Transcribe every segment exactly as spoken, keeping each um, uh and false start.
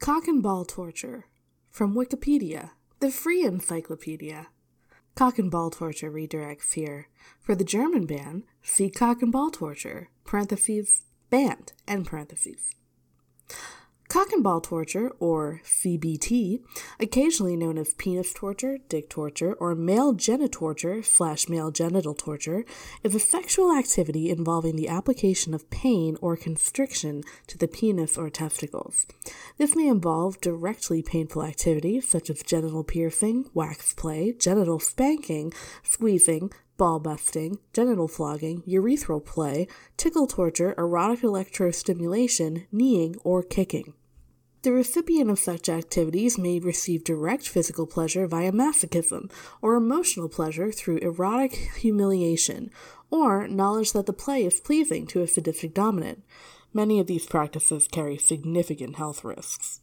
Cock and ball torture. From Wikipedia, the free encyclopedia. Cock and ball torture redirects here. For the German ban, see cock and ball torture, parentheses, banned, end parentheses. Cock and ball torture, or C B T, occasionally known as penis torture, dick torture, or male genitorture slash male genital torture, is a sexual activity involving the application of pain or constriction to the penis or testicles. This may involve directly painful activities such as genital piercing, wax play, genital spanking, squeezing, ball busting, genital flogging, urethral play, tickle torture, erotic electrostimulation, kneeing, or kicking. The recipient of such activities may receive direct physical pleasure via masochism, or emotional pleasure through erotic humiliation, or knowledge that the play is pleasing to a sadistic dominant. Many of these practices carry significant health risks.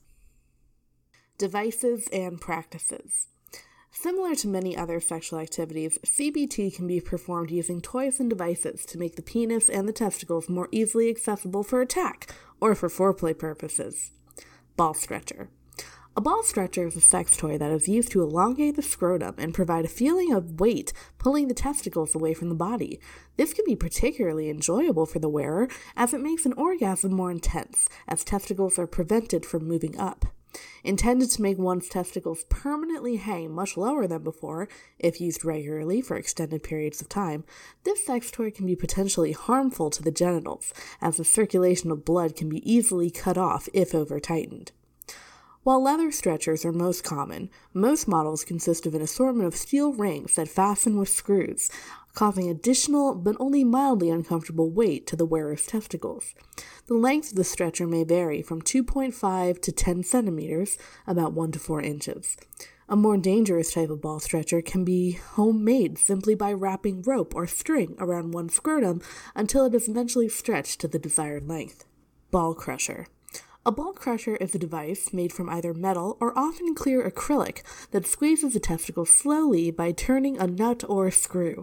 Devices and practices. Similar to many other sexual activities, C B T can be performed using toys and devices to make the penis and the testicles more easily accessible for attack, or for foreplay purposes. Ball stretcher. A ball stretcher is a sex toy that is used to elongate the scrotum and provide a feeling of weight pulling the testicles away from the body. This can be particularly enjoyable for the wearer as it makes an orgasm more intense, as testicles are prevented from moving up. Intended to make one's testicles permanently hang much lower than before, if used regularly for extended periods of time, this sex toy can be potentially harmful to the genitals, as the circulation of blood can be easily cut off if over-tightened. While leather stretchers are most common, most models consist of an assortment of steel rings that fasten with screws, causing additional but only mildly uncomfortable weight to the wearer's testicles. The length of the stretcher may vary from two point five to ten centimeters, about one to four inches. A more dangerous type of ball stretcher can be homemade simply by wrapping rope or string around one's scrotum until it is eventually stretched to the desired length. Ball crusher. A ball crusher is a device made from either metal or often clear acrylic that squeezes the testicle slowly by turning a nut or a screw.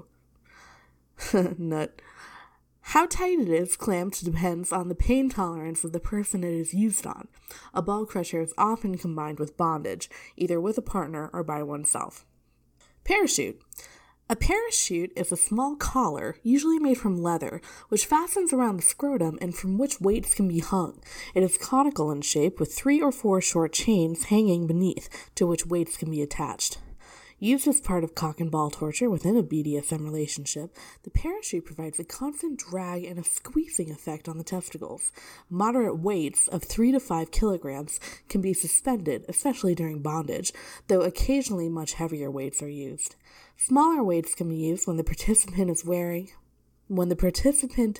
Nut. How tight it is clamped depends on the pain tolerance of the person it is used on. A ball crusher is often combined with bondage, either with a partner or by oneself. Parachute. A parachute is a small collar, usually made from leather, which fastens around the scrotum and from which weights can be hung. It is conical in shape with three or four short chains hanging beneath, to which weights can be attached. Used as part of cock and ball torture within a B D S M relationship, the parachute provides a constant drag and a squeezing effect on the testicles. Moderate weights of three to five kilograms can be suspended, especially during bondage, though occasionally much heavier weights are used. Smaller weights can be used when the participant is wearing, when the participant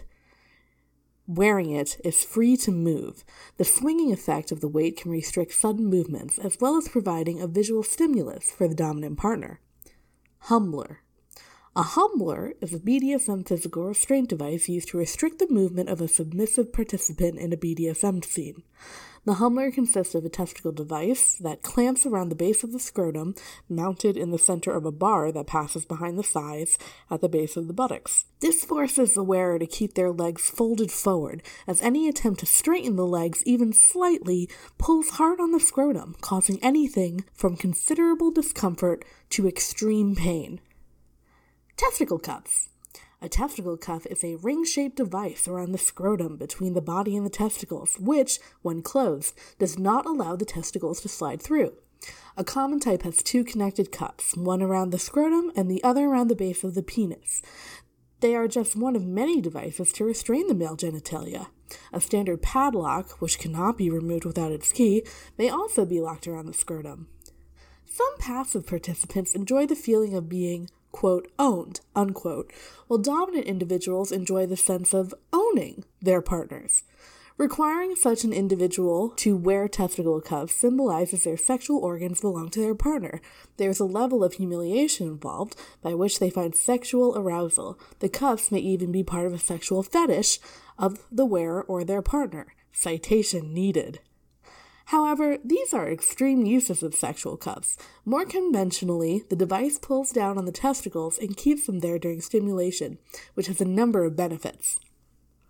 wearing it is free to move. The swinging effect of the weight can restrict sudden movements, as well as providing a visual stimulus for the dominant partner. Humbler. A humbler is a B D S M physical restraint device used to restrict the movement of a submissive participant in a B D S M scene. The humbler consists of a testicle device that clamps around the base of the scrotum, mounted in the center of a bar that passes behind the thighs at the base of the buttocks. This forces the wearer to keep their legs folded forward, as any attempt to straighten the legs even slightly pulls hard on the scrotum, causing anything from considerable discomfort to extreme pain. Testicle cuffs. A testicle cuff is a ring-shaped device around the scrotum between the body and the testicles, which, when closed, does not allow the testicles to slide through. A common type has two connected cuffs, one around the scrotum and the other around the base of the penis. They are just one of many devices to restrain the male genitalia. A standard padlock, which cannot be removed without its key, may also be locked around the scrotum. Some passive participants enjoy the feeling of being, quote, owned, unquote, while dominant individuals enjoy the sense of owning their partners. Requiring such an individual to wear testicle cuffs symbolizes their sexual organs belong to their partner. There is a level of humiliation involved by which they find sexual arousal. The cuffs may even be part of a sexual fetish of the wearer or their partner. Citation needed. However, these are extreme uses of sexual cuffs. More conventionally, the device pulls down on the testicles and keeps them there during stimulation, which has a number of benefits.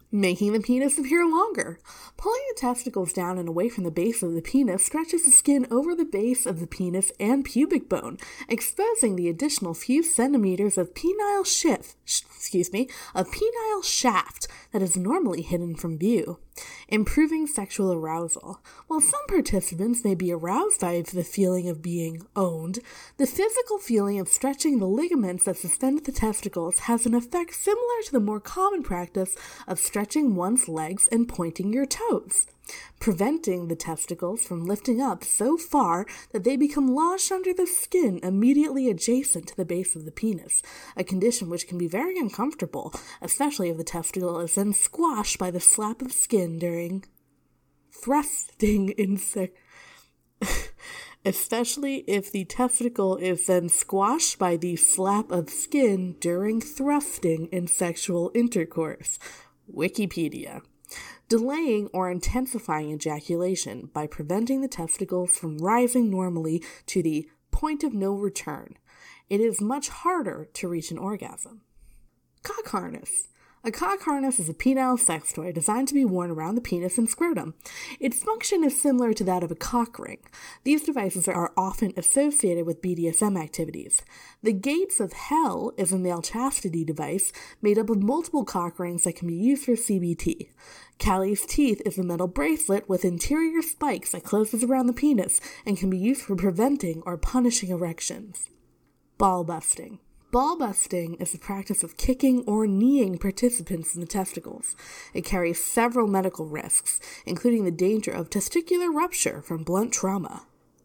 making the penis appear longer. Pulling the testicles down and away from the base of the penis stretches the skin over the base of the penis and pubic bone, exposing the additional few centimeters of penile shift, sh- excuse me, of penile shaft that is normally hidden from view, improving sexual arousal. While some participants may be aroused by the feeling of being owned, the physical feeling of stretching the ligaments that suspend the testicles has an effect similar to the more common practice of stretching one's legs and pointing your toes, preventing the testicles from lifting up so far that they become lodged under the skin immediately adjacent to the base of the penis, a condition which can be very uncomfortable, especially if the testicle is then squashed by the flap of skin during thrusting in sex. Especially if the testicle is then squashed by the flap of skin during thrusting in sexual intercourse. Wikipedia. Delaying or intensifying ejaculation by preventing the testicles from rising normally to the point of no return. It is much harder to reach an orgasm. Cock harness. A cock harness is a penile sex toy designed to be worn around the penis and scrotum. Its function is similar to that of a cock ring. These devices are often associated with B D S M activities. The Gates of Hell is a male chastity device made up of multiple cock rings that can be used for C B T. Callie's Teeth is a metal bracelet with interior spikes that closes around the penis and can be used for preventing or punishing erections. Ball busting. Ball busting is the practice of kicking or kneeing participants in the testicles. It carries several medical risks, including the danger of testicular rupture from blunt trauma.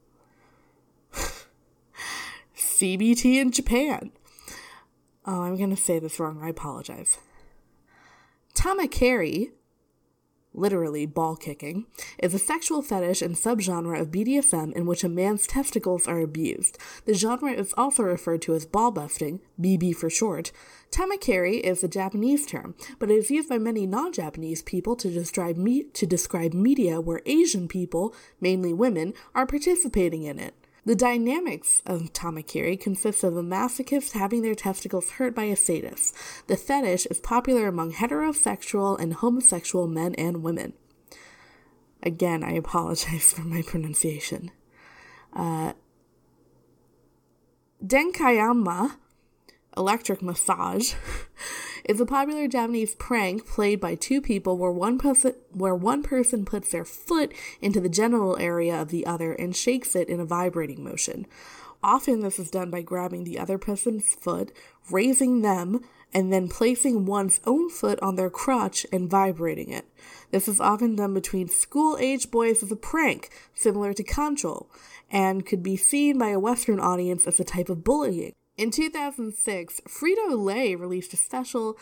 C B T in Japan. Oh, I'm going to say this wrong. I apologize. Tamakeri, literally ball kicking, is a sexual fetish and subgenre of B D S M in which a man's testicles are abused. The genre is also referred to as ball busting, B B for short. Tamakeri is a Japanese term, but it is used by many non-Japanese people to describe me- to describe media where Asian people, mainly women, are participating in it. The dynamics of tamakeri consists of a masochist having their testicles hurt by a sadist. The fetish is popular among heterosexual and homosexual men and women. Again, I apologize for my pronunciation. Uh, Denkayama, electric massage, is a popular Japanese prank played by two people where one person where one person puts their foot into the genital area of the other and shakes it in a vibrating motion. Often this is done by grabbing the other person's foot, raising them, and then placing one's own foot on their crotch and vibrating it. This is often done between school-age boys as a prank, similar to control, and could be seen by a Western audience as a type of bullying. In two thousand six, Frito-Lay released a special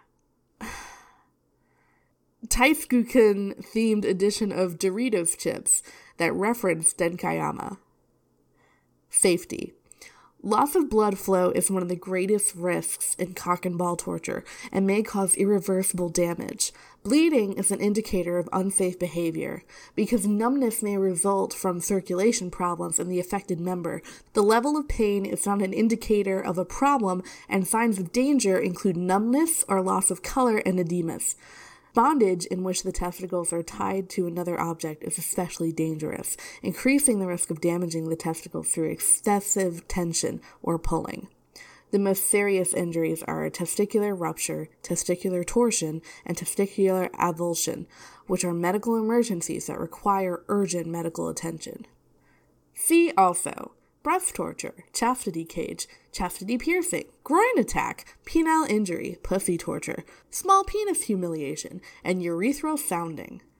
Taiskuken-themed edition of Doritos chips that referenced Denkayama. Safety. Loss of blood flow is one of the greatest risks in cock and ball torture and may cause irreversible damage. Bleeding is an indicator of unsafe behavior. Because numbness may result from circulation problems in the affected member, the level of pain is not an indicator of a problem, and signs of danger include numbness or loss of color and edemas. Bondage in which the testicles are tied to another object is especially dangerous, increasing the risk of damaging the testicles through excessive tension or pulling. The most serious injuries are testicular rupture, testicular torsion, and testicular avulsion, which are medical emergencies that require urgent medical attention. See also breast torture, chastity cage, chastity piercing, groin attack, penile injury, pussy torture, small penis humiliation, and urethral sounding.